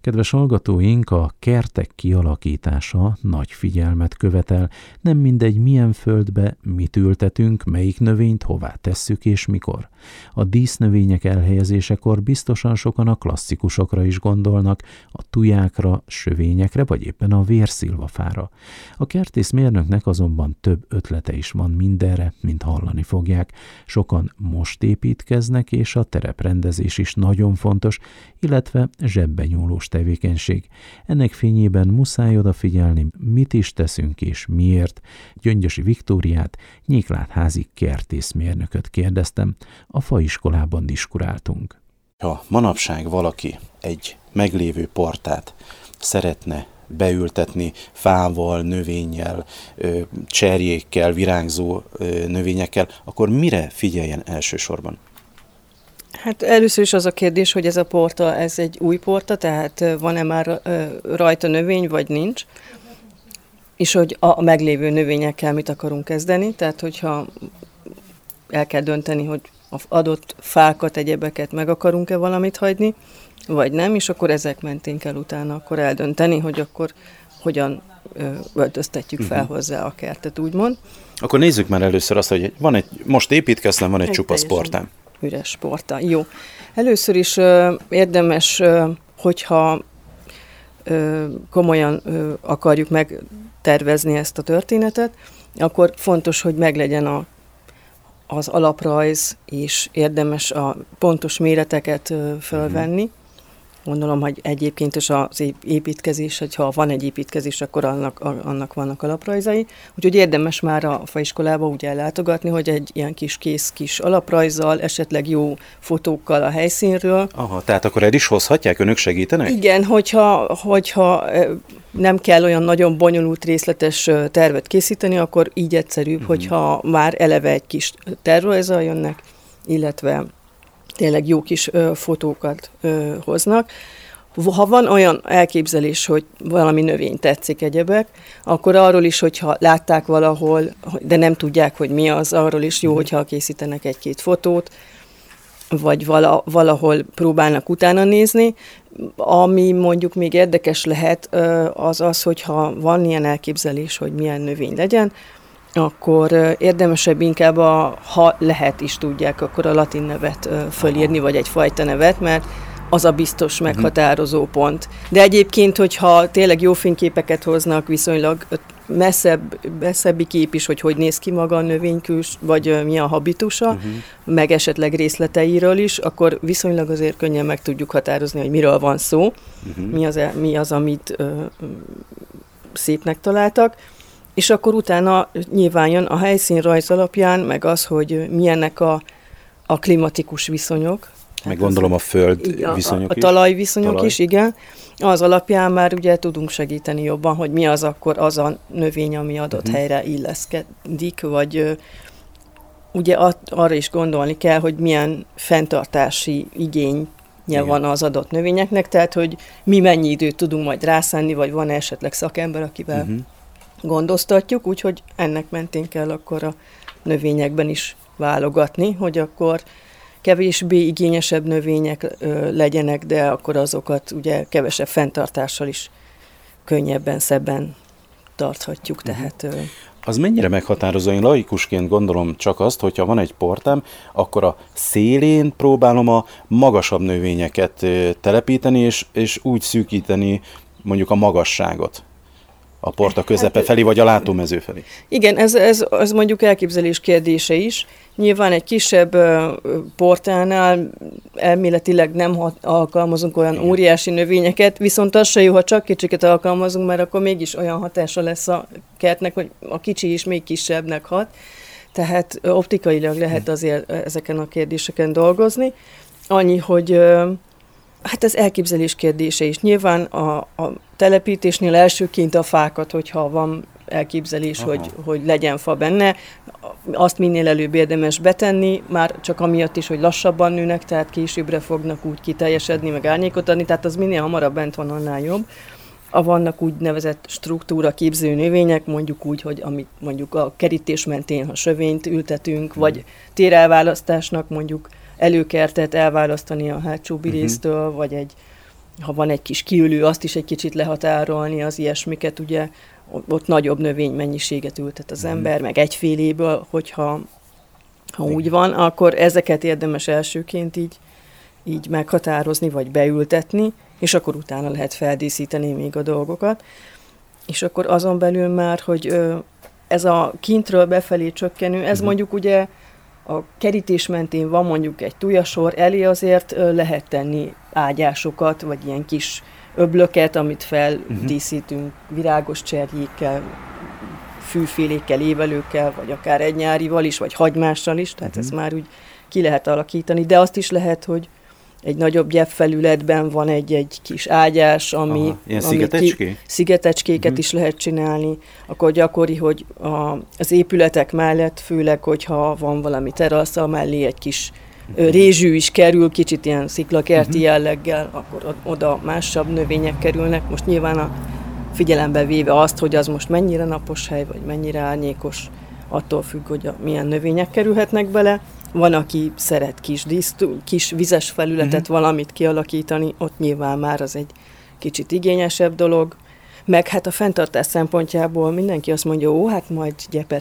Kedves hallgatóink, a kertek kialakítása nagy figyelmet követel. Nem mindegy, milyen földbe mit ültetünk, melyik növényt hová tesszük és mikor. A dísznövények elhelyezésekor biztosan sokan a klasszikusokra is gondolnak, a tujákra, sövényekre vagy éppen a vérszilvafára. A kertészmérnöknek azonban több ötlete is van mindenre, mint hallani fogják. Sokan most építkeznek, és a tereprendezés is nagyon fontos, illetve zsebbe nyúlós tevékenység. Ennek fényében muszáj odafigyelni, mit is teszünk és miért. Gyöngyösi Viktóriát, Nyéklátházi kertészmérnököt kérdeztem, a faiskolában diskuráltunk. Ha manapság valaki egy meglévő portát szeretne beültetni fával, növényel, cserjékkel, virágzó növényekkel, akkor mire figyeljen elsősorban? Hát először is az a kérdés, hogy ez a porta, ez egy új porta, tehát van-e már rajta növény, vagy nincs, és hogy a meglévő növényekkel mit akarunk kezdeni, tehát hogyha el kell dönteni, hogy az adott fákat, egyebeket meg akarunk-e valamit hagyni, vagy nem, és akkor ezek mentén kell utána akkor eldönteni, hogy akkor hogyan öltöztetjük fel hozzá a kertet, úgymond. Akkor nézzük már először azt, hogy most építkeztem, van egy csupasz portám. Üres porta. Jó. Először is érdemes, hogyha komolyan akarjuk megtervezni ezt a történetet, akkor fontos, hogy meglegyen az alaprajz, és érdemes a pontos méreteket fölvenni. Gondolom, hogy egyébként is az építkezés, hogyha van egy építkezés, akkor annak vannak alaprajzai. Úgyhogy érdemes már a faiskolába úgy ellátogatni, hogy egy ilyen kis alaprajzzal, esetleg jó fotókkal a helyszínről. Aha, tehát akkor el is hozhatják, önök segítenek? Igen, hogyha nem kell olyan nagyon bonyolult, részletes tervet készíteni, akkor így egyszerűbb, hogyha már eleve egy kis tervrajzzal jönnek, illetve tényleg jó kis fotókat hoznak. Ha van olyan elképzelés, hogy valami növény tetszik, egyebek, akkor arról is, hogyha látták valahol, de nem tudják, hogy mi az, arról is jó, hogyha készítenek egy-két fotót, vagy valahol próbálnak utána nézni. Ami mondjuk még érdekes lehet, az, hogyha van ilyen elképzelés, hogy milyen növény legyen, akkor érdemesebb inkább, ha lehet is tudják, akkor a latin nevet fölírni, vagy egy fajta nevet, mert az a biztos meghatározó pont. De egyébként, hogyha tényleg jó fényképeket hoznak, viszonylag messzebbi kép is, hogy néz ki maga a növény vagy mi a habitusa, meg esetleg részleteiről is, akkor viszonylag azért könnyen meg tudjuk határozni, hogy miről van szó, mi az, amit szépnek találtak. És akkor utána nyilván jön a helyszínrajz alapján, meg az, hogy milyennek a klimatikus viszonyok. Meg gondolom a föld viszonyok is. A talajviszonyok is, igen. Az alapján már ugye tudunk segíteni jobban, hogy mi az akkor az a növény, ami adott helyre illeszkedik, vagy ugye arra is gondolni kell, hogy milyen fenntartási igénye van az adott növényeknek, tehát hogy mi mennyi időt tudunk majd rászánni, vagy van esetleg szakember, akivel gondoztatjuk, úgyhogy ennek mentén kell akkor a növényekben is válogatni, hogy akkor kevésbé igényesebb növények legyenek, de akkor azokat ugye kevesebb fenntartással is könnyebben, szebben tarthatjuk. Tehát, az mennyire meghatározó? Én laikusként gondolom csak azt, hogyha van egy portám, akkor a szélén próbálom a magasabb növényeket telepíteni, és úgy szűkíteni mondjuk a magasságot. A porta közepe felé, vagy a látómező felé? Igen, ez mondjuk elképzelés kérdése is. Nyilván egy kisebb portánál elméletileg nem alkalmazunk olyan óriási növényeket, viszont az se jó, ha csak kicsiket alkalmazunk, mert akkor mégis olyan hatása lesz a kertnek, hogy a kicsi is még kisebbnek hat. Tehát optikailag lehet azért ezeken a kérdéseken dolgozni. Annyi, hogy hát ez elképzelés kérdése is. Nyilván a telepítésnél elsőként a fákat, hogyha van elképzelés, hogy legyen fa benne, azt minél előbb érdemes betenni, már csak amiatt is, hogy lassabban nőnek, tehát későbbre fognak úgy kiteljesedni, meg árnyékot adni, tehát az minél hamarabb bent van, annál jobb. Vannak úgynevezett struktúra képző növények, mondjuk úgy, hogy amit mondjuk a kerítés mentén, ha sövényt ültetünk, vagy térelválasztásnak mondjuk előkertet elválasztani a hátsó birésztől, vagy egy ha van egy kis kiülő, azt is egy kicsit lehatárolni, az ilyesmiket, ugye ott nagyobb növénymennyiséget ültet az ember, meg egyféléből, hogyha úgy van, akkor ezeket érdemes elsőként így meghatározni, vagy beültetni, és akkor utána lehet feldíszíteni még a dolgokat. És akkor azon belül már, hogy ez a kintről befelé csökkenő, ez mondjuk ugye a kerítés mentén van mondjuk egy tujasor, elé azért lehet tenni ágyásokat, vagy ilyen kis öblöket, amit feldíszítünk virágos cserjékkel, fűfélékkel, évelőkkel, vagy akár egynyárival is, vagy hagymással is, tehát ez már úgy ki lehet alakítani, de azt is lehet, hogy egy nagyobb gyepfelületben van egy kis ágyás, ami szigetecskéket is lehet csinálni. Akkor gyakori, hogy az épületek mellett, főleg, hogyha van valami terasza, mellé egy kis rézsű is kerül, kicsit ilyen sziklakerti jelleggel, akkor oda másabb növények kerülnek. Most nyilván figyelembe véve azt, hogy az most mennyire napos hely, vagy mennyire árnyékos, attól függ, hogy milyen növények kerülhetnek bele. Van, aki szeret kis vizes felületet valamit kialakítani, ott nyilván már az egy kicsit igényesebb dolog. Meg hát a fenntartás szempontjából mindenki azt mondja, hát majd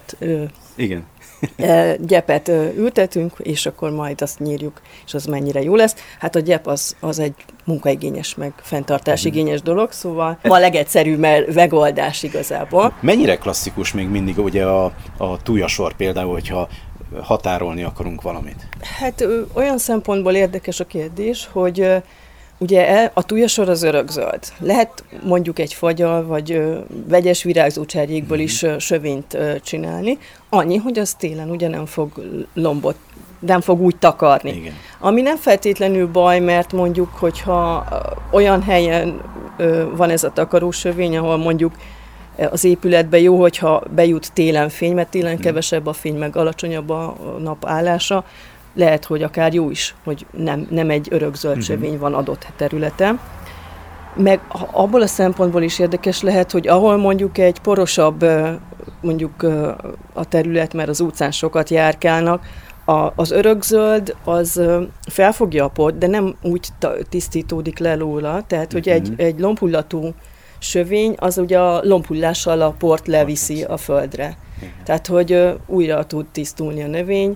gyepet ültetünk, és akkor majd azt nyírjuk, és az mennyire jó lesz. Hát a gyep az egy munkaigényes, meg fenntartásigényes dolog, szóval a legegyszerűbb megoldás igazából. Mennyire klasszikus még mindig ugye a tujasor például, hogyha határolni akarunk valamit? Hát olyan szempontból érdekes a kérdés, hogy ugye a tujasor az örökzöld. Lehet mondjuk egy fagyal, vagy vegyes virágzó cserjékből is sövényt csinálni, annyi, hogy az télen ugye nem fog lombot, nem fog úgy takarni. Igen. Ami nem feltétlenül baj, mert mondjuk, hogyha olyan helyen van ez a takarósövény, ahol mondjuk az épületben jó, hogyha bejut télen fény, mert télen kevesebb a fény, meg alacsonyabb a nap állása, lehet, hogy akár jó is, hogy nem egy örökzöld sövény van adott területen. Meg abból a szempontból is érdekes lehet, hogy ahol mondjuk egy porosabb mondjuk a terület, mert az utcán sokat járkálnak, az örökzöld az felfogja a port, de nem úgy tisztítódik le róla, tehát hogy egy lombhullatú sövény, az ugye a lombhullással a port leviszi a földre. Tehát, hogy újra tud tisztulni a növény.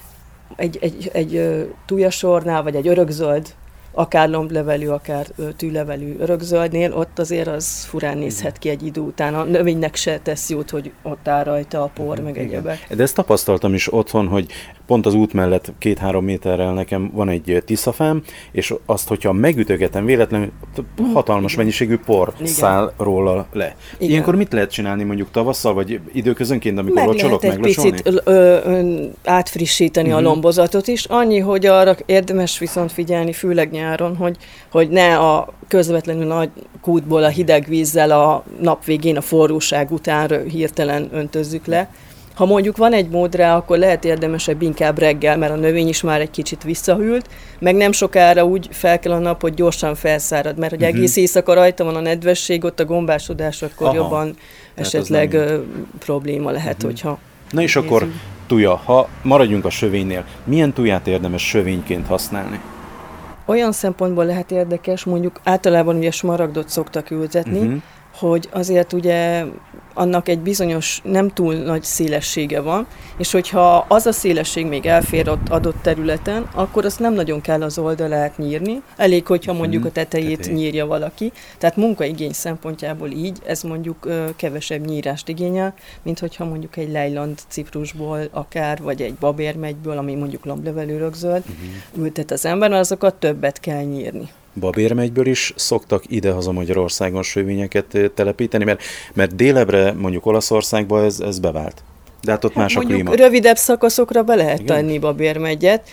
Egy tujasornál, vagy egy örökzöld, akár lomblevelű, akár tűlevelű örökzöldnél, ott azért az furán nézhet ki egy idő után. A növénynek se tesz jót, hogy ott áll rajta a por, meg egyebek. De ezt tapasztaltam is otthon, hogy pont az út mellett 2-3 méterrel nekem van egy tiszafám, és azt, hogyha megütögetem véletlenül, hatalmas mennyiségű por száll róla le. Igen. Ilyenkor mit lehet csinálni mondjuk tavasszal, vagy időközönként, amikor locsolok, meglocsolni? Meg lehet egy picit átfrissíteni a lombozatot is. Annyi, hogy arra érdemes viszont figyelni, főleg nyáron, hogy ne a közvetlenül nagy kútból a hideg vízzel a nap végén a forróság után hirtelen öntözzük le. Ha mondjuk van egy mód rá, akkor lehet érdemesebb inkább reggel, mert a növény is már egy kicsit visszahűlt, meg nem sokára úgy fel kell a nap, hogy gyorsan felszárad, mert hogy egész éjszaka rajta van a nedvesség, ott a gombásodás, akkor jobban esetleg probléma lehet, hogyha... Na és nézzük. Akkor tuja, ha maradjunk a sövénynél, milyen tuját érdemes sövényként használni? Olyan szempontból lehet érdekes, mondjuk általában ugye smaragdot szoktak ültetni, hogy azért ugye annak egy bizonyos, nem túl nagy szélessége van, és hogyha az a szélesség még elfér ott adott területen, akkor azt nem nagyon kell az oldalát nyírni, elég, hogyha mondjuk a tetejét nyírja valaki. Tehát munkaigény szempontjából így, ez mondjuk kevesebb nyírást igényel, mint hogyha mondjuk egy lejland ciprusból akár, vagy egy babérmegyből, ami mondjuk lomblevelű örökzöld, ültet az ember, azokat többet kell nyírni. Babérmegyből is szoktak idehaza Magyarországon sövényeket telepíteni, mert délebre, mondjuk Olaszországban ez bevált. De hát ott más a klíma. Mondjuk rövidebb szakaszokra be lehet tenni babérmegyet,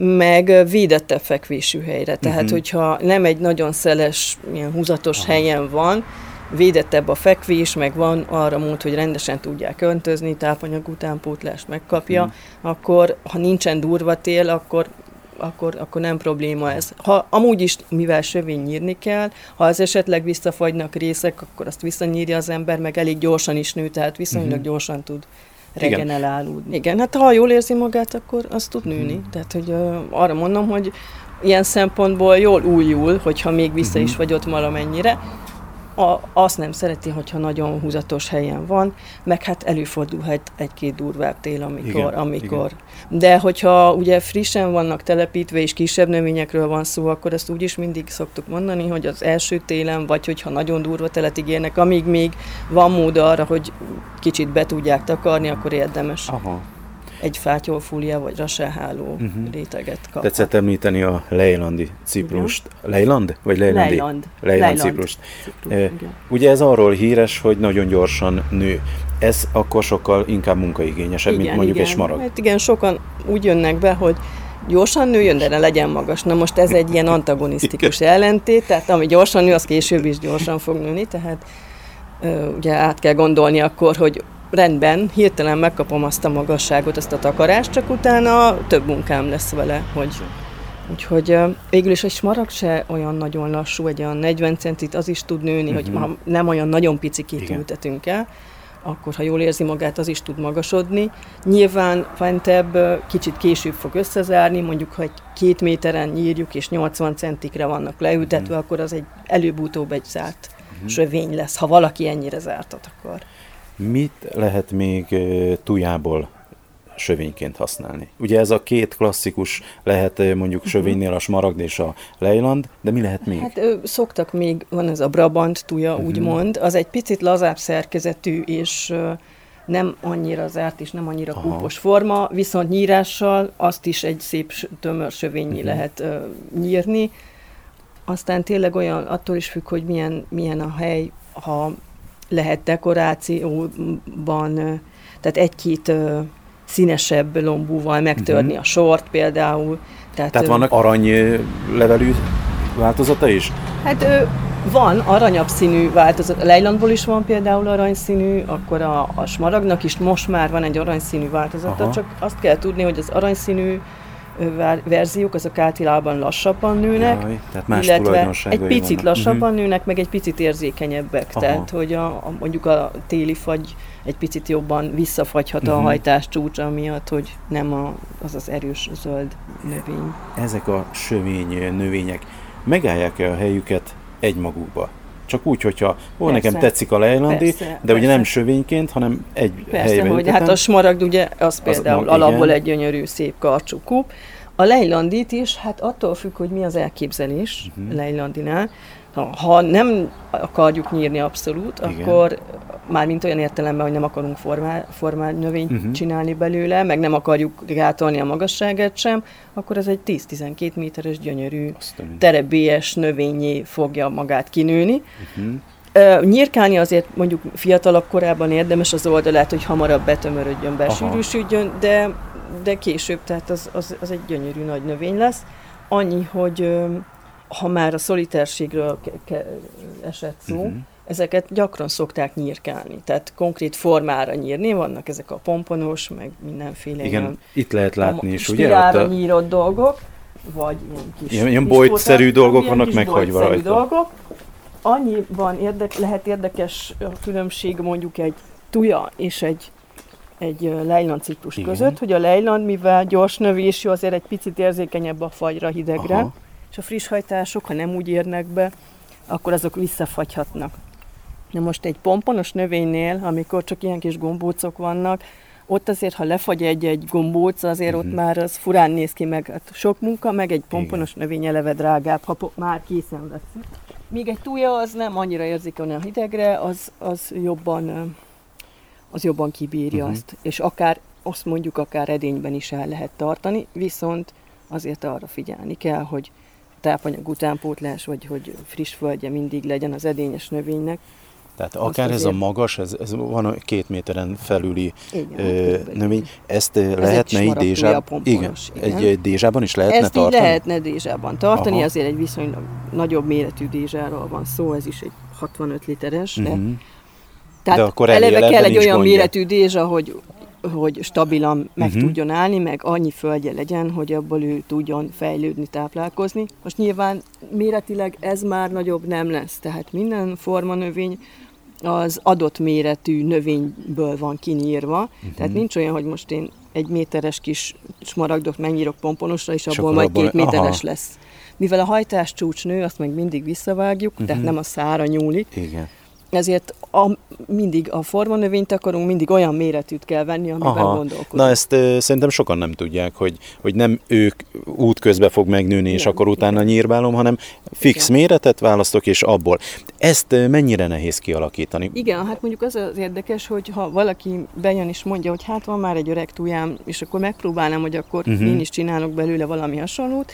meg védettebb fekvésű helyre. Tehát, hogyha nem egy nagyon szeles, ilyen húzatos helyen van, védettebb a fekvés, meg van arra mód, hogy rendesen tudják öntözni, tápanyag utánpótlást megkapja, akkor, ha nincsen durva tél, akkor nem probléma ez. Ha amúgy is, mivel sövény nyírni kell, ha az esetleg visszafagynak részek, akkor azt visszanyírja az ember, meg elég gyorsan is nő, tehát viszonylag gyorsan tud regenerálódni. Igen, hát ha jól érzi magát, akkor az tud nőni. Tehát, hogy arra mondom, hogy ilyen szempontból jól újul, hogyha még vissza is vagy ott valamennyire. Azt nem szereti, hogyha nagyon húzatos helyen van, meg hát előfordulhat egy-két durvább tél, amikor. De hogyha ugye frissen vannak telepítve, és kisebb növényekről van szó, akkor ezt úgyis mindig szoktuk mondani, hogy az első télen, vagy hogyha nagyon durva telet ígérnek, amíg még van mód arra, hogy kicsit be tudják takarni, akkor érdemes. Aha. Egy fátyolfólia vagy raselháló réteget kapni. Tetszett említeni a lejlandi ciprust. Lejland? Vagy lejlandi? Lejland ciprust. Ugye ez arról híres, hogy nagyon gyorsan nő. Ez akkor sokkal inkább munkaigényesebb, mint mondjuk egy smaragd. Hát igen, sokan úgy jönnek be, hogy gyorsan nőjön, de ne legyen magas. Na most ez egy ilyen antagonisztikus ellentét, tehát ami gyorsan nő, az később is gyorsan fog nőni, tehát ugye át kell gondolni akkor, hogy rendben, hirtelen megkapom azt a magasságot, azt a takarást, csak utána több munkám lesz vele. Úgyhogy végül is egy smaragd se olyan nagyon lassú, egy olyan 40 centit az is tud nőni, hogy ha nem olyan nagyon picikét ültetünk el, akkor ha jól érzi magát, az is tud magasodni. Nyilván fentebb kicsit később fog összezárni, mondjuk ha egy 2 méteren nyírjuk és 80 centikre vannak leültetve, akkor az egy előbb-utóbb egy zárt sövény lesz, ha valaki ennyire zártat akar. Mit lehet még tujából sövényként használni? Ugye ez a két klasszikus lehet mondjuk sövénynél a smaragd és a lejland, de mi lehet még? Hát szoktak még, van ez a Brabant tuja, úgymond, az egy picit lazább szerkezetű, és nem annyira zárt, és nem annyira kúpos forma, viszont nyírással azt is egy szép tömör sövényi lehet nyírni. Aztán tényleg olyan, attól is függ, hogy milyen a hely, ha lehet dekorációban, tehát egy-két színesebb lombúval megtörni a sort például. Tehát vannak aranylevelű változata is? Hát van aranyabb színű változat. A lejlandból is van például aranyszínű, akkor a smaragdnak is most már van egy aranyszínű változata, csak azt kell tudni, hogy az aranyszínű verziók, azok általában lassabban nőnek, tehát más illetve egy picit lassabban nőnek, meg egy picit érzékenyebbek, tehát hogy mondjuk a téli fagy egy picit jobban visszafagyhat a hajtás csúcsa miatt, hogy nem az erős zöld növény. Ezek a sövény növények megállják-e a helyüket egymagukba? Csak úgy, hogyha nekem tetszik a lejlandi, de ugye nem sövényként, hanem egy helyben. Persze, hogy hát a smaragd ugye, az például alapból egy gyönyörű, szép karcsú kúp. A lejlandit is, hát attól függ, hogy mi az elképzelés lejlandinál. Ha nem akarjuk nyírni abszolút, akkor mármint olyan értelemben, hogy nem akarunk formál növényt csinálni belőle, meg nem akarjuk gátolni a magasságát sem, akkor ez egy 10-12 méteres gyönyörű terebélyes növényé fogja magát kinőni. Nyírkálni azért mondjuk fiatalabb korában érdemes az oldalát, hogy hamarabb betömörödjön, besűrűsödjön, de később, tehát az egy gyönyörű nagy növény lesz. Annyi, hogy ha már a szolitárségről esett szó, ezeket gyakran szokták nyírkálni, tehát konkrét formára nyírni, vannak ezek a pomponos, meg mindenféle ilyen, itt lehet látni is, ugye? Spirára nyírott dolgok, vagy ilyen bojtszerű dolgok vannak meghagyva rajta. Dolgok. Annyiban lehet érdekes a különbség mondjuk egy tuja és egy lejland ciprus között, hogy a lejland, mivel gyors növésű, azért egy picit érzékenyebb a fagyra, hidegre, és a friss hajtások, ha nem úgy érnek be, akkor azok visszafagyhatnak. Na most egy pomponos növénynél, amikor csak ilyen kis gombócok vannak, ott azért, ha lefagy egy gombóc, azért ott már az furán néz ki, meg hát sok munka, meg egy pomponos növény eleve drágább, ha már készen lesz. Míg egy tuja az nem annyira érzékeny a hidegre, az jobban kibírja azt. És azt mondjuk akár edényben is el lehet tartani, viszont azért arra figyelni kell, hogy tápanyag utánpótlás, vagy hogy friss földje mindig legyen az edényes növénynek. Tehát akár ez a magas, ez van 2 méteren felüli növény, ezt lehetne egy dézsában? Igen, egy dézsában is lehetne tartani? Ezt így lehetne dézsában tartani, azért egy viszonylag nagyobb méretű dézsáról van szó, ez is egy 65 literes. Tehát de akkor eleve kell egy olyan méretű dézsa, hogy stabilan meg tudjon állni, meg annyi földje legyen, hogy abból ő tudjon fejlődni, táplálkozni. Most nyilván méretileg ez már nagyobb nem lesz, tehát minden formanövény az adott méretű növényből van kinyírva, tehát nincs olyan, hogy most én 1 méteres kis smaragdot megnyírok pomponosra, és abból majd 2 méteres lesz. mivel a hajtás csúcs nő, azt meg mindig visszavágjuk, tehát nem a szára nyúlik. Igen. Ezért mindig a formanövényt akarunk, mindig olyan méretűt kell venni, amiben gondolkodunk. Na ezt szerintem sokan nem tudják, hogy nem ők útközben fog megnőni, és akkor utána nyírbálom, hanem fix méretet választok, és abból. Ezt mennyire nehéz kialakítani? Igen, hát mondjuk az érdekes, hogy ha valaki bejön és mondja, hogy hát van már egy öreg tujám, és akkor megpróbálnám, hogy akkor én is csinálok belőle valami hasonlót.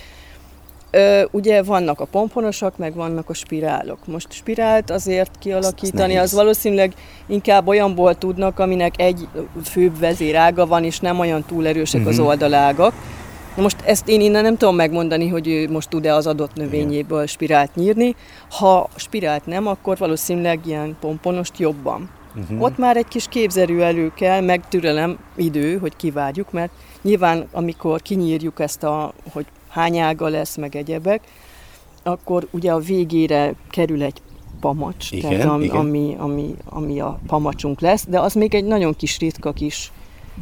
Ugye vannak a pomponosak, meg vannak a spirálok. Most spirált azért kialakítani, az valószínűleg inkább olyanból tudnak, aminek egy főbb vezérága van, és nem olyan túl erősek az oldalágak. Most ezt én innen nem tudom megmondani, hogy ő most tud-e az adott növényéből spirált nyírni. Ha spirált nem, akkor valószínűleg ilyen pomponost jobban. Ott már egy kis képzerű elő kell, meg türelem, idő, hogy kivárjuk, mert nyilván amikor kinyírjuk ezt hogy hány ága lesz, meg egyebek, akkor ugye a végére kerül egy pamacs, igen, tehát igen. ami a pamacsunk lesz, de az még egy nagyon kis ritka kis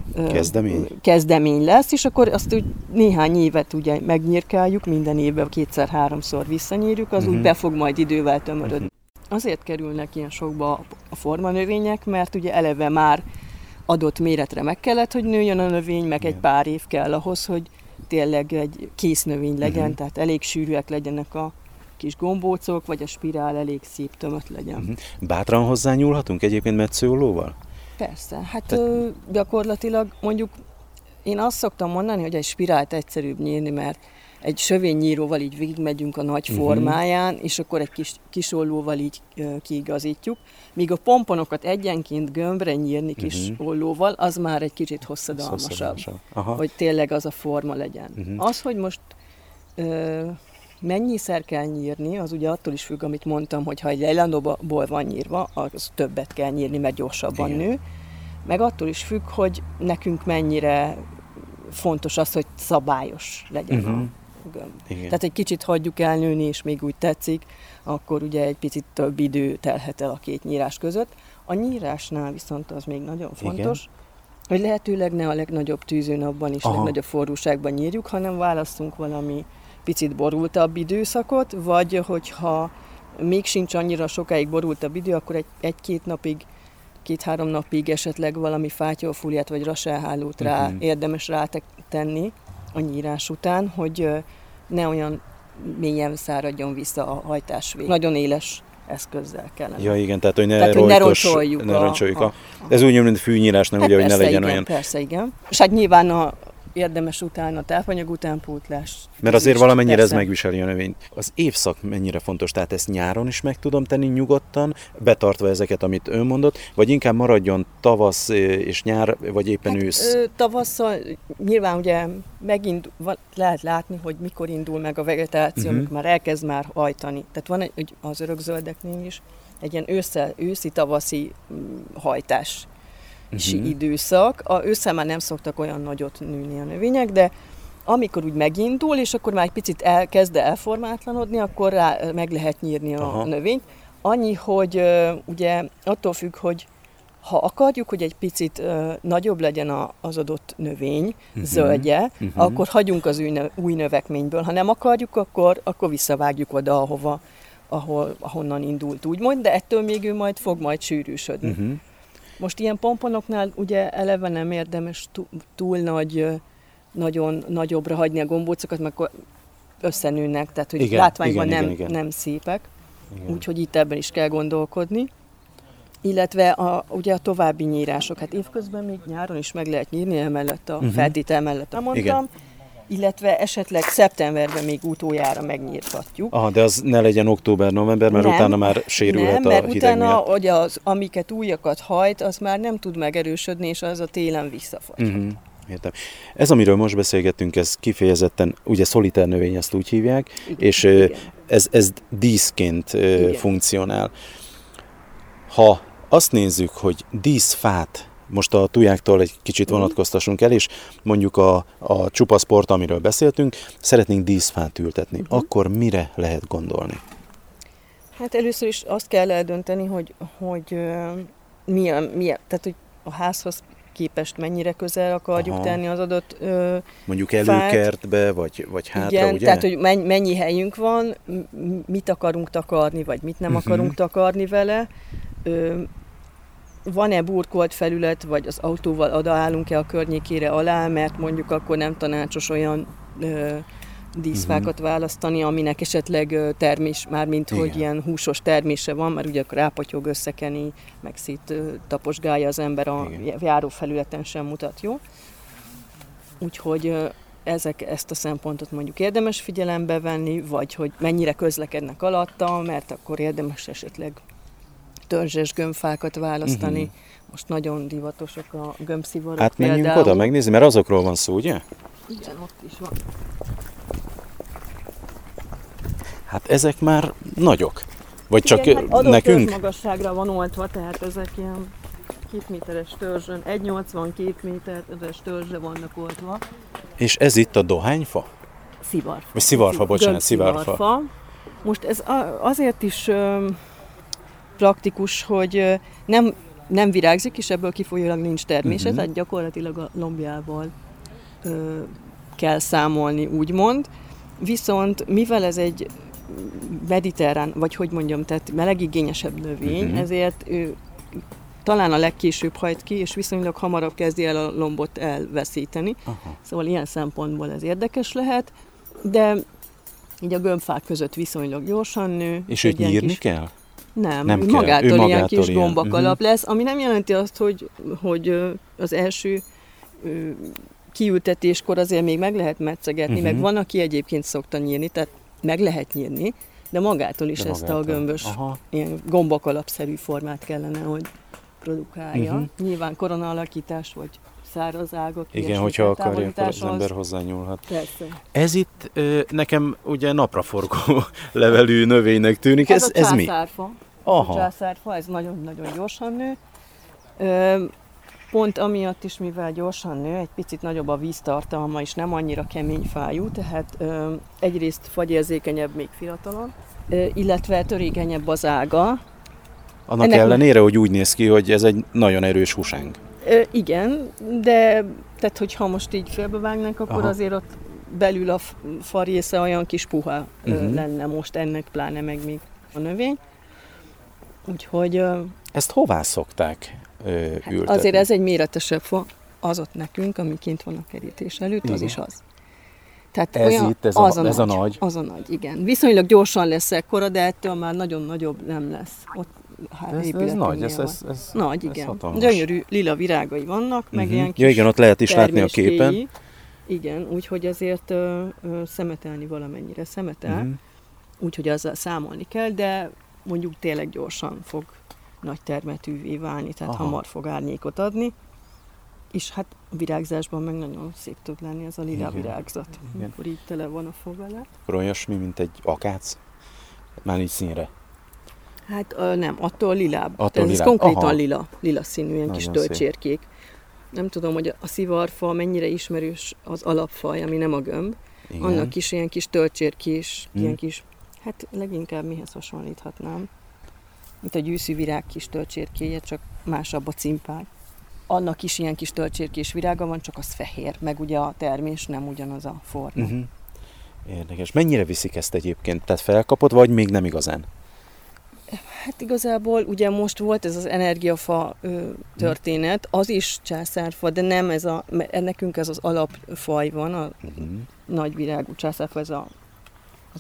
kezdemény lesz, és akkor azt úgy néhány évet ugye megnyírkáljuk, minden évben 2-3-szor visszanyírjuk, az úgy be fog majd idővel tömörödni. Azért kerülnek ilyen sokba a formanövények, mert ugye eleve már adott méretre meg kellett, hogy nőjön a növény, meg egy pár év kell ahhoz, hogy tényleg egy kész növény legyen, tehát elég sűrűek legyenek a kis gombócok, vagy a spirál elég szép tömött legyen. Bátran hozzányúlhatunk egyébként metszőollóval? Persze, hát gyakorlatilag mondjuk én azt szoktam mondani, hogy egy spirált egyszerűbb nyírni, mert egy sövénynyíróval így végigmegyünk a nagy formáján, és akkor egy kis ollóval így kiigazítjuk, míg a pomponokat egyenként gömbre nyírni kis ollóval, az már egy kicsit hosszadalmasabb, hogy tényleg az a forma legyen. Az, hogy most mennyiszer kell nyírni, az ugye attól is függ, amit mondtam, hogy ha egy lejlandóból van nyírva, az többet kell nyírni, mert gyorsabban nő, meg attól is függ, hogy nekünk mennyire fontos az, hogy szabályos legyen a gömb. Tehát egy kicsit hagyjuk elnőni, és még úgy tetszik, akkor ugye egy picit több idő telhet el a két nyírás között. A nyírásnál viszont az még nagyon fontos, hogy lehetőleg ne a legnagyobb tűzőnapban és legnagyobb forróságban nyírjuk, hanem válasszunk valami picit borultabb időszakot, vagy hogyha még sincs annyira sokáig borultabb idő, akkor egy-két napig, 2-3 napig esetleg valami fátyolfóliát vagy raselhálót rá érdemes rátenni a nyírás után, hogy ne olyan mélyen száradjon vissza a hajtás végig. Nagyon éles eszközzel kellene. Ja igen, tehát hogy ne roncsoljuk. Ez úgy, mint fűnyírásnál, ugye, hogy ne legyen olyan. Persze, igen. És hát nyilván érdemes utána a tápanyag utánpótlás. Mert azért valamennyire ez megviseli a növényt. Az évszak mennyire fontos, tehát ezt nyáron is meg tudom tenni nyugodtan, betartva ezeket, amit ön mondott, vagy inkább maradjon tavasz és nyár, vagy éppen ősz? Tavasszal nyilván ugye lehet látni, hogy mikor indul meg a vegetáció, amikor már elkezd már hajtani. Tehát van az örökzöldeknél is egy ilyen őszi-tavaszi hajtás időszak. Ősszel már nem szoktak olyan nagyot nőni a növények, de amikor úgy megindul, és akkor már egy picit elkezd elformátlanodni, akkor meg lehet nyírni a növényt. Annyi, hogy ugye attól függ, hogy ha akarjuk, hogy egy picit nagyobb legyen az adott növény, zöldje, akkor hagyjunk az új növekményből. Ha nem akarjuk, akkor visszavágjuk oda, ahonnan indult, úgymond, de ettől még ő fog majd sűrűsödni. Most ilyen pomponoknál ugye eleve nem érdemes túl nagyon nagyobbra hagyni a gombócokat, mert akkor összenőnek, tehát hogy látványban nem szépek. Úgyhogy itt ebben is kell gondolkodni. Illetve ugye a további nyírások. Hát évközben még nyáron is meg lehet nyírni, emellett a feltétel mellett, mondtam. Illetve esetleg szeptemberben még utoljára megnyírhatjuk. De az ne legyen október-november, mert utána már sérülhet a hideg miatt. Utána, hogy amiket újakat hajt, az már nem tud megerősödni, és az a télen visszafagyhat. Értem. Ez, amiről most beszélgettünk, ez kifejezetten, ugye szoliter növény, ezt úgy hívják, és ez díszként funkcionál. Ha azt nézzük, hogy díszfát, most a tujáktól egy kicsit vonatkoztassunk el, és mondjuk a csupa sport, amiről beszéltünk, szeretnénk díszfát ültetni, akkor mire lehet gondolni? Hát először is azt kell eldönteni, hogy milyen, tehát hogy a házhoz képest mennyire közel akarjuk tenni az adott mondjuk előkertbe, vagy hátra, igen, ugye? tehát, hogy mennyi helyünk van, mit akarunk takarni, vagy mit nem akarunk takarni vele. Van-e burkolt felület, vagy az autóval odaállunk-e a környékére alá, mert mondjuk akkor nem tanácsos olyan díszfákat választani, aminek esetleg termés, mármint hogy ilyen húsos termése van, mert ugye akkor rápatyog, összekeni, meg taposgálja az ember, a járófelületen sem mutat jó. Úgyhogy ezt a szempontot mondjuk érdemes figyelembe venni, vagy hogy mennyire közlekednek alatta, mert akkor érdemes esetleg törzses gömbfákat választani. Most nagyon divatosak a gömbszivarok. Hát menjünk oda megnézni, mert azokról van szó, ugye? Igen, ott is van. Hát ezek már nagyok. Vagy igen, csak hát nekünk? magasságra van oltva, tehát ezek ilyen 2 méteres törzsön, 1,82 méteres törzsre vannak oltva. És ez itt a dohányfa? Szivarfa. Vagy szivarfa, bocsánat, szivarfa. Most ez azért is praktikus, hogy nem virágzik, és ebből kifolyólag nincs termése, tehát gyakorlatilag a lombjával kell számolni, úgymond. Viszont mivel ez egy mediterrán, vagy hogy mondjam, tehát melegigényesebb növény, ezért ő talán a legkésőbb hajt ki, és viszonylag hamarabb kezdi el a lombot elveszíteni. Szóval ilyen szempontból ez érdekes lehet, de így a gömbfák között viszonylag gyorsan nő. És őt nyírni kell? Nem magától ilyen kis gombakalap lesz, ami nem jelenti azt, hogy az első kiültetéskor azért még meg lehet metszegetni, meg van, aki egyébként szokta nyírni, tehát meg lehet nyírni, de magától is ezt a gömbös, ilyen gombakalapszerű formát kellene, hogy produkálja. Nyilván korona-alakítás, vagy száraz ágak. Igen, hogyha akarja, akkor az ember hozzányúlhat. Persze. Ez itt nekem ugye napraforgó levelű növénynek tűnik. Ez mi? Császárfa. A császárfa, ez nagyon-nagyon gyorsan nő. Pont amiatt is, mivel gyorsan nő, egy picit nagyobb a víztartalma, és nem annyira kemény fájú, tehát egyrészt fagyérzékenyebb még fiatalon, illetve törékenyebb az ága. Annak ellenére, hogy úgy néz ki, hogy ez egy nagyon erős húsáng. Igen, de tehát, hogyha most így félbevágnánk, akkor azért ott belül a fa része olyan kis puha lenne most ennek, pláne meg még a növény. Úgyhogy... Ezt hová szokták ültetni? Azért ez egy méretesebb fa, az ott nekünk, ami kint van a kerítés előtt, az is az. Tehát ez olyan, itt, ez a nagy? Az a nagy, igen. Viszonylag gyorsan lesz ekkora, de ettől már nagyon nagyobb nem lesz. Ott ez nagy, ez nagy, igen. Hatalmas. Gyönyörű lila virágai vannak, meg ilyen kis igen, ott lehet is látni a képen. Igen, úgyhogy azért szemetelni valamennyire szemetel, úgyhogy azzal számolni kell, de mondjuk tényleg gyorsan fog nagy termetűvé válni, tehát hamar fog árnyékot adni. És hát a virágzásban meg nagyon szép tud lenni ez a lila virágzat, amikor így tele van a fa vele. Akkor olyasmi, mint egy akác? Már így színre? Hát nem, attól lilább. Attól ez lilább. Konkrétan lila színű, ilyen nagyon kis tölcsérkék. Nem tudom, hogy a szivarfa mennyire ismerős az alapfaj, ami nem a gömb. Igen. Annak is ilyen kis tölcsérkés, ilyen kis, hát leginkább mihez hasonlíthatnám. Mint a gyűszűvirág kis tölcsérkéje, csak másabb a cimpár. Annak is ilyen kis tölcsérkés virága van, csak az fehér, meg ugye a termés nem ugyanaz a forma. Érdekes. Mennyire viszik ezt egyébként? Tehát felkapod, vagy még nem igazán? Hát igazából ugye most volt ez az energiafa történet, az is császárfa, de nem ez nekünk ez az alapfaj van, a nagyvirágú császárfa, ez az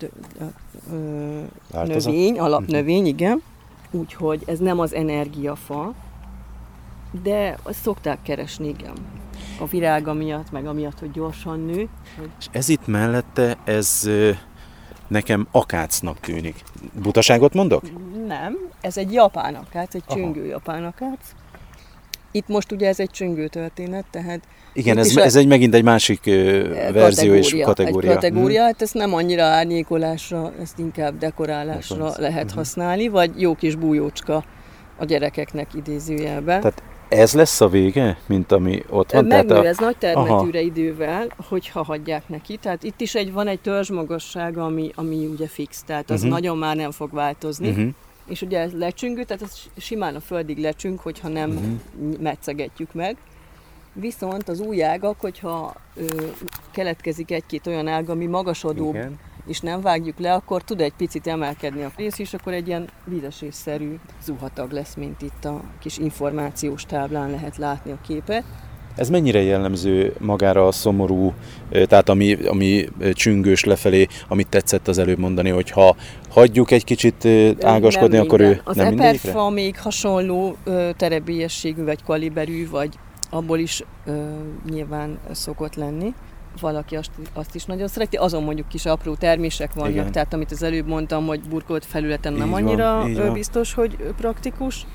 alapnövény, igen. Úgyhogy ez nem az energiafa, de azt szokták keresni, igen. A virága miatt, meg amiatt, hogy gyorsan nő. És ez itt mellette, ez nekem akácnak tűnik. Butaságot mondok? Nem, ez egy japán akác, egy csüngő japán akác. Itt most ugye ez egy csüngő történet, tehát... Igen, ez megint egy másik verzió és kategória. Egy kategória, hát ezt nem annyira árnyékolásra, ezt inkább dekorálásra lehet használni, vagy jó kis bújócska a gyerekeknek idézőjelben. Tehát ez lesz a vége, mint ami ott van? Megnő ez nagy termetűre idővel, hogyha hagyják neki. Tehát itt is van egy törzsmagasság, ami ugye fix, tehát az nagyon már nem fog változni. és ugye ez lecsüngő, tehát ez simán a földig lecsüng, hogyha nem metszegetjük meg. Viszont az új ágak, hogyha keletkezik egy-két olyan ág, ami magasodóbb, és nem vágjuk le, akkor tud egy picit emelkedni a rész, és akkor egy ilyen vízesésszerű zuhatag lesz, mint itt a kis információs táblán lehet látni a képet. Ez mennyire jellemző magára a szomorú, tehát ami csüngős lefelé, amit tetszett az előbb mondani, hogy ha hagyjuk egy kicsit ágaskodni, akkor ő az nem mindegyikre? Az eperfa még hasonló terebélyességű vagy kaliberű, vagy abból is nyilván szokott lenni. Valaki azt is nagyon szereti, azon mondjuk kis apró termések vannak, igen. Tehát amit az előbb mondtam, hogy burkolt felületen nem annyira biztos, hogy praktikus,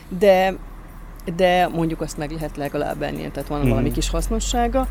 de mondjuk azt meg lehet legalább ennél, tehát van valami kis hasznossága.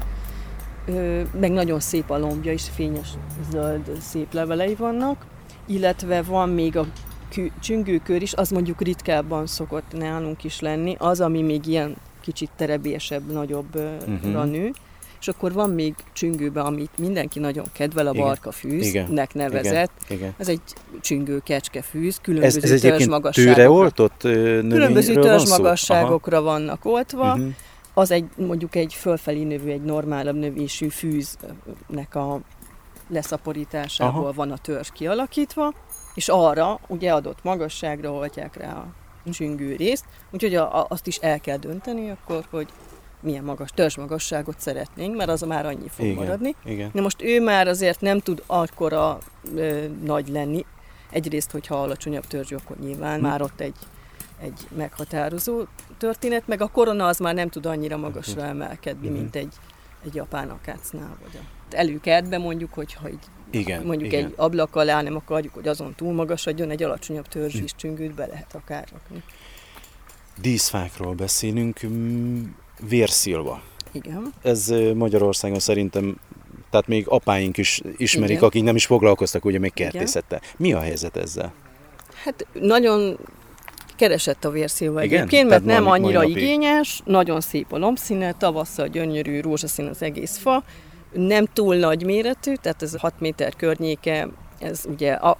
Meg nagyon szép a lombja is, fényes, zöld, szép levelei vannak, illetve van még a csüngőkör is, az mondjuk ritkábban szokott nálunk is lenni, az, ami még ilyen kicsit terebélyesebb, nagyobbra nő. És akkor van még csüngőben, amit mindenki nagyon kedvel, a barkafűznek nevezett. Igen. Ez egy csüngő kecskefűz, különböző törzsmagasságokra. Tőre oltott növényről különböző törzsmagasságokra vannak oltva. Az mondjuk egy fölfelé növő, egy normálabb növésű fűznek a leszaporításából van a törzs kialakítva, és arra ugye adott magasságra oltják rá a csüngő részt, úgyhogy azt is el kell dönteni akkor, hogy milyen magas törzsmagasságot szeretnénk, mert az már annyi fog maradni. Igen. Na most ő már azért nem tud akkora nagy lenni. Egyrészt, hogyha alacsonyabb törzsű, akkor nyilván már ott egy meghatározó történet, meg a korona az már nem tud annyira magasra emelkedni, mint egy japán akácnál, vagy előkertben mondjuk, hogyha egy ablak alá nem akarjuk, hogy azon túl magasadjon, egy alacsonyabb törzsű is csüngőt be lehet akár rakni. Díszfákról beszélünk, vérszilva. Igen. Ez Magyarországon szerintem, tehát még apáink is ismerik, akik nem is foglalkoztak ugye még kertészettel. Mi a helyzet ezzel? Hát nagyon keresett a vérszilva egyébként, mert nem annyira igényes, nagyon szép a lombszíne, tavasszal gyönyörű rózsaszín az egész fa, nem túl nagy méretű, tehát ez 6 méter környéke, ez ugye a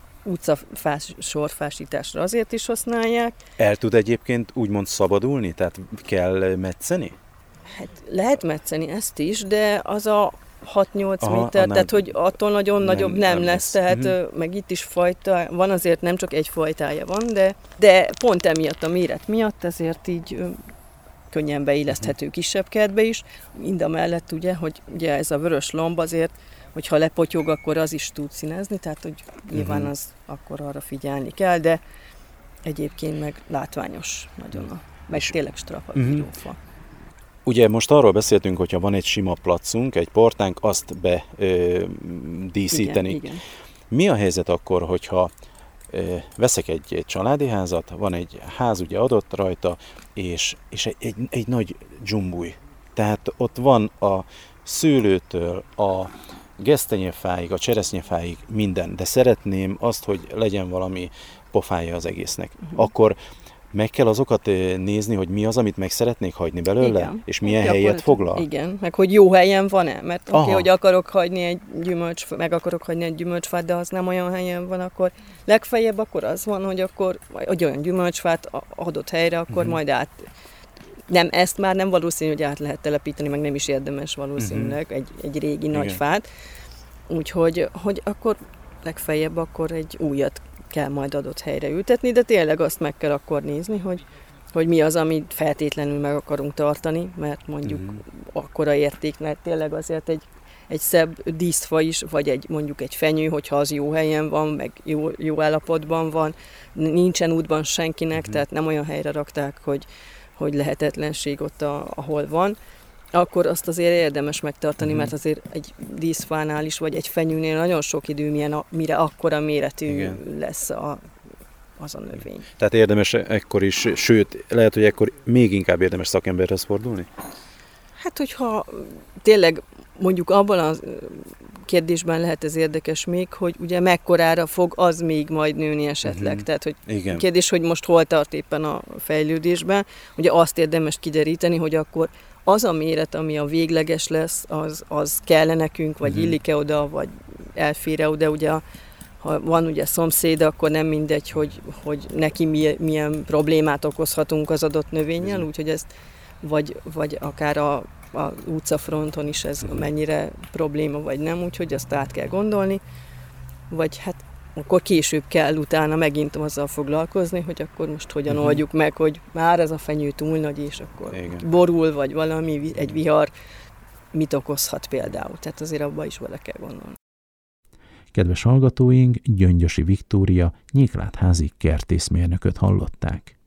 sorfásításra azért is használják. El tud egyébként úgymond szabadulni? Tehát kell metszeni? Hát lehet metszeni ezt is, de az a 6-8 méter, tehát hogy attól nagyon nagyobb nem lesz, tehát meg itt is fajta, van azért nem csak egy fajtája van, de pont emiatt a méret miatt ezért így könnyen beilleszthető kisebb kertbe is. Mindamellett ugye, hogy ugye ez a vörös lomb azért, hogyha lepotyog, akkor az is tud színezni, tehát hogy nyilván az akkor arra figyelni kell, de egyébként meg látványos nagyon, meg tényleg strapagírófa. Ugye most arról beszéltünk, hogyha van egy sima placunk, egy portánk, azt díszíteni. Igen. Mi a helyzet akkor, hogyha veszek egy családi házat, van egy ház ugye adott rajta, és egy nagy dzsumbúj. Tehát ott van a szőlőtől a gesztenyefáig, a cseresznyefáig minden, de szeretném azt, hogy legyen valami pofája az egésznek. Akkor meg kell azokat nézni, hogy mi az, amit meg szeretnék hagyni belőle, igen. És milyen helyet foglal? Igen, meg hogy jó helyen van-e, mert hogy akarok hagyni egy gyümölcsfát, de az nem olyan helyen van, akkor legfeljebb akkor az van, hogy akkor egy olyan gyümölcsfát adott helyre, akkor majd nem, ezt már nem valószínű, hogy át lehet telepíteni, meg nem is érdemes valószínűleg egy régi nagy fát. Úgyhogy akkor legfeljebb akkor egy újat kell majd adott helyre ültetni, de tényleg azt meg kell akkor nézni, hogy mi az, amit feltétlenül meg akarunk tartani, mert mondjuk akkora érték, mert tényleg azért egy szebb díszfa is, vagy mondjuk egy fenyő, hogyha az jó helyen van, meg jó állapotban van, nincsen útban senkinek, tehát nem olyan helyre rakták, hogy lehetetlenség ott, ahol van, akkor azt azért érdemes megtartani, mert azért egy díszfánál is, vagy egy fenyőnél nagyon sok idő, mire akkora méretű lesz az a növény. Tehát érdemes ekkor is, sőt, lehet, hogy ekkor még inkább érdemes szakemberhez fordulni? Hát, hogyha tényleg mondjuk abban a kérdésben lehet ez érdekes még, hogy ugye mekkorára fog az még majd nőni esetleg. Tehát, hogy kérdés, hogy most hol tart éppen a fejlődésben, ugye azt érdemes kideríteni, hogy akkor az a méret, ami a végleges lesz, az kell nekünk, vagy illik-e oda, vagy elfér-e oda. Ugye ha van ugye szomszéd, akkor nem mindegy, hogy neki milyen problémát okozhatunk az adott növényel, úgyhogy ezt vagy akár a utcafronton is ez mennyire probléma, vagy nem, úgyhogy azt át kell gondolni, vagy hát akkor később kell utána megint azzal foglalkozni, hogy akkor most hogyan oldjuk meg, hogy már ez a fenyő túl nagy, és akkor borul, vagy valami, egy vihar mit okozhat például. Tehát azért abba is vele kell gondolni. Kedves hallgatóink, Gyöngyösi Viktória Nyéklátházi kertészmérnököt hallották.